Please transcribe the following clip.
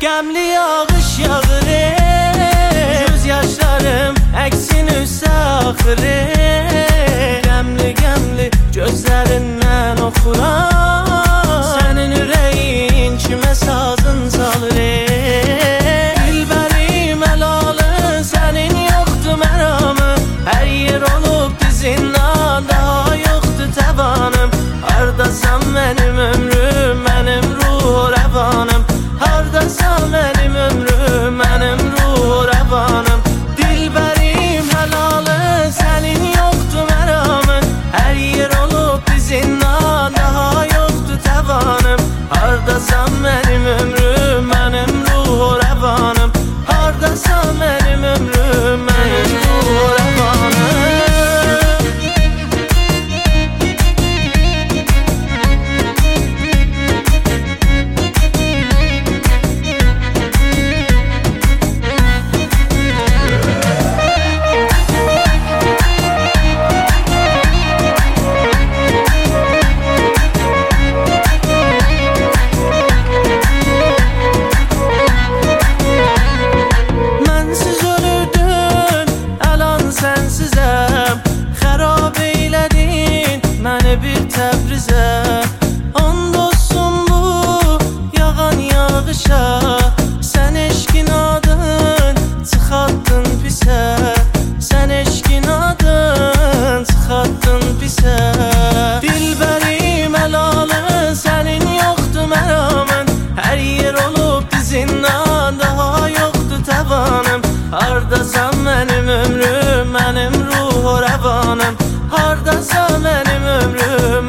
Qəmli yağış yağır göz yaşlarım əksin üstə axır Qəmli gözlərindən oxuram Sənin ürəyin kimə sazın salır Dilbərim əlalı sənin yoxdur məramı Hər yer olub dizindən daha yoxdur təvanım Hardasan mənim ömrüm, mənim ruh rəvanım Hardasan mənim ömrüm, mənim ruh rəvanım Dilbərim həlalı sənin yoxdur məramın Hər yer olub dizindən daha yoxdur təvanım Hardasan mənim ömrüm, mənim ruh rəvanım Hardasan mənim ömrüm, mənim ruh rəvanım bir Təbrizə And olsun bu yağan yağışa Sən eşkin adın çıxartdın pisə Sən eşkin adın çıxartdın pisə Dilbərim əlalı sənin yoxdur məramın Hər yer olub dizindən daha yoxdur təvanım Hardasan mənim ömrüm, mənim ruh rəvanım Hardasan mənim ömrüm